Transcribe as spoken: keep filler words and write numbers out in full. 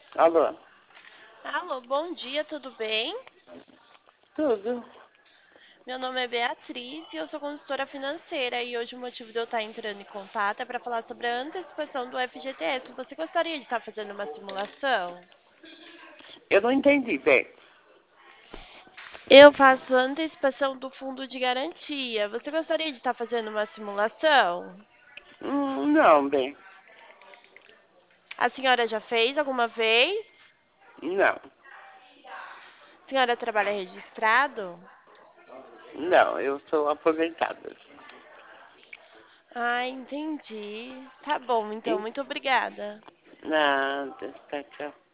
Alô? Alô, bom dia, tudo bem? Tudo. Meu nome é Beatriz e eu sou consultora financeira e hoje o motivo de eu estar entrando em contato é para falar sobre a antecipação do F G T S. Você gostaria de estar fazendo uma simulação? Eu não entendi, bem. Eu faço a antecipação do fundo de garantia. Você gostaria de estar fazendo uma simulação? Hum, não, bem. A senhora já fez alguma vez? Não. A senhora trabalha registrado? Não, eu sou aposentada. Ah, entendi. Tá bom, então, Em muito obrigada. nada, tá, tchau.